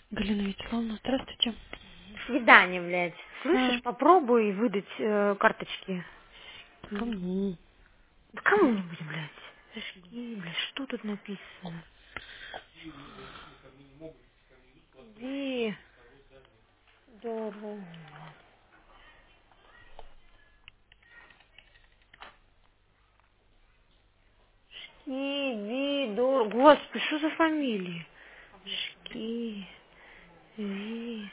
Галина Вячеславовна, здравствуйте. Свидание, блядь. А, Слышишь, попробуй выдать карточки. кому? Да кому-нибудь, блядь. Зажги, блядь, что тут написано? Ви, дорого. Ви, дорого. Господи, что за фамилии? Шки, Ви,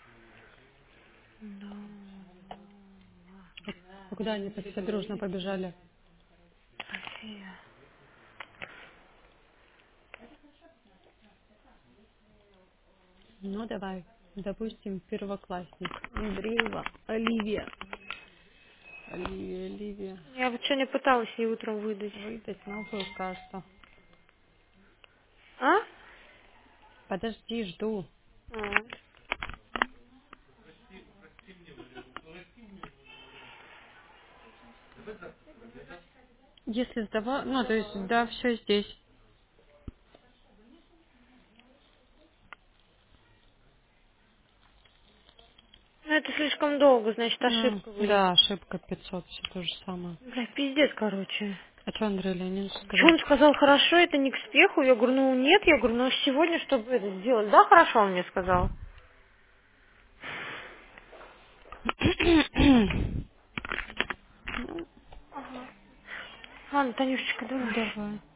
дорого. А куда они так все дружно побежали? София. Ну, давай. Допустим, первоклассник. Андреева. Оливия. Оливия. Я вот сегодня пыталась ей утром выдать. Выдать новую карту. А? Подожди, жду. А. Если сдава... Ну, то есть, да, все здесь. Ну это слишком долго, значит ошибка Да, вылезла. ошибка 500, все то же самое. Бля, пиздец, короче. А что Андрей Леонидович Что сказал? он сказал, хорошо, это не к спеху? Я говорю, ну нет, я говорю, ну сегодня, чтобы это сделать. Да, хорошо, он мне сказал. Ладно, Танюшечка, давай. Давай.